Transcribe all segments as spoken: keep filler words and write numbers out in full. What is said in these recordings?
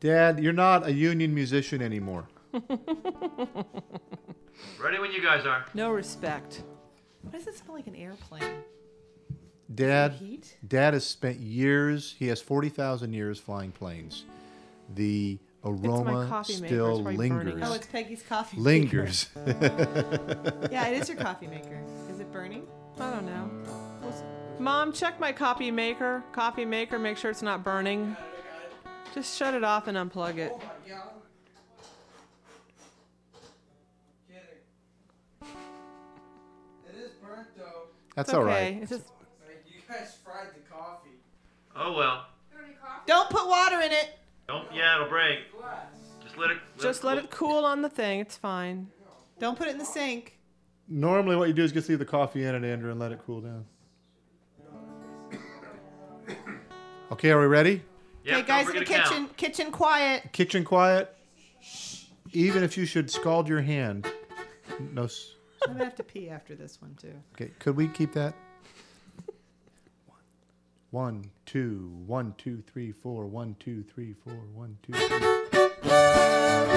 Dad, you're not a union musician anymore. Ready when you guys are. No respect. Why does it smell like an airplane? Dad, Heat? Dad has spent years, he has forty thousand years flying planes. The aroma coffee maker. still It's probably burning lingers. Oh, it's Peggy's coffee Lingers. maker. Yeah, it is your coffee maker. Is it burning? I don't know. Mom, check my coffee maker. Coffee maker, make sure it's not burning. Just shut it off and unplug it. It is burnt though. That's It's all okay. right. It's just, You guys fried the coffee. Oh well. Don't put water in it. Don't. Yeah, it'll break. Just let it. Let just it let cool. it cool on the thing. It's fine. Don't put it in the sink. Normally what you do is just leave the coffee in it, Andrew, and let it cool down. Okay, are we ready? Yeah, Okay, guys in don't the forget to kitchen. count. Kitchen quiet. Kitchen quiet. Even if you should scald your hand. No. s- I'm gonna have to pee after this one too. Okay, could we keep that? One, two, one, two, three, four, one, two, three, four, one, two, three.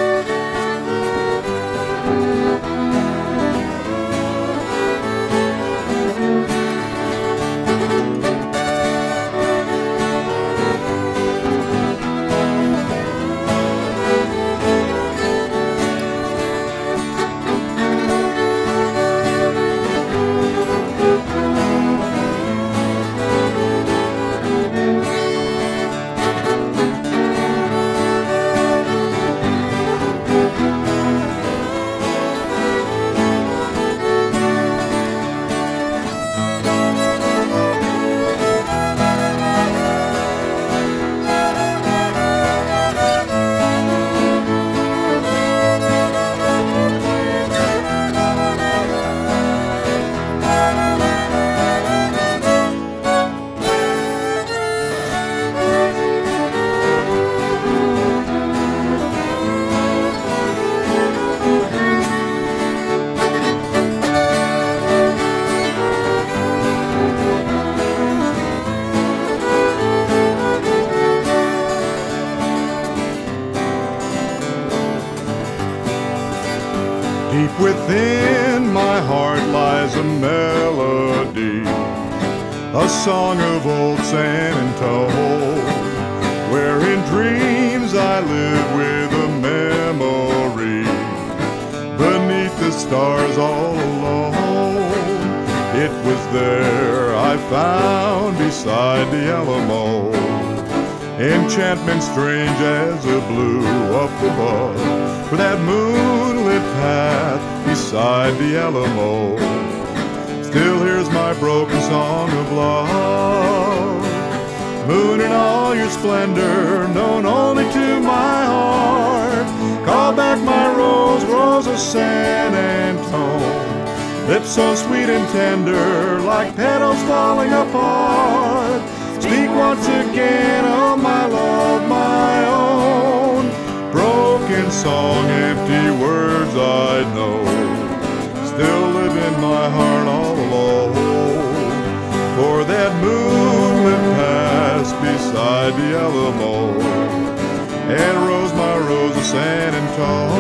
Deep within my heart lies a melody, a song of old San Antone, where in dreams I live with a memory, beneath the stars all alone. It was there I found beside the Alamo, enchantment strange as a blue up above, for that moonlit path beside the Alamo. Still here's my broken song of love. Moon in all your splendor, known only to my heart. Call back my rose, rose of San Antone. Lips so sweet and tender, like petals falling apart. Speak once again, oh my love, my own. Broken song, empty words I know, still live in my heart all alone. For that moonlit past beside the Alamo, and rose my rose of San Antone.